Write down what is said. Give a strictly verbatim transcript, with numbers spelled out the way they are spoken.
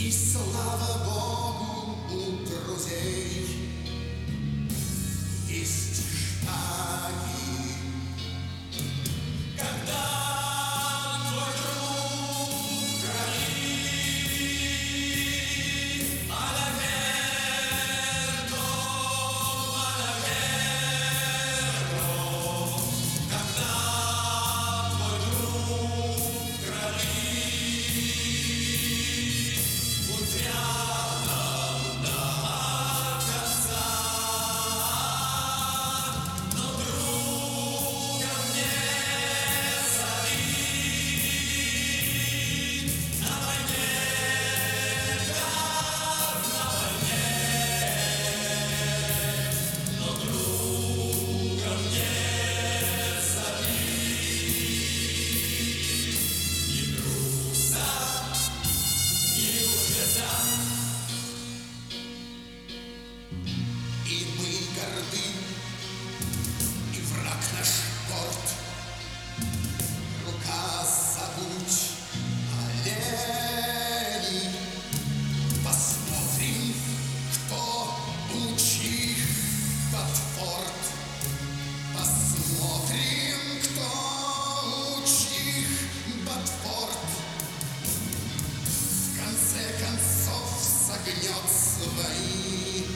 И слава Богу, у друзей есть шаги. Когда твой друг говорит: «Малагердо, Малагердо», когда твой друг говорит: «Будь рядом до конца», но друга мне зови. На войне, как на войне, но друга мне зови. Ни труса, ни лжеца. И мы горды, и враг наш горд. Рука забудь оленей. Посмотрим, кто лучи под форт. Посмотрим, кто лучи под форт. В конце концов согнет свои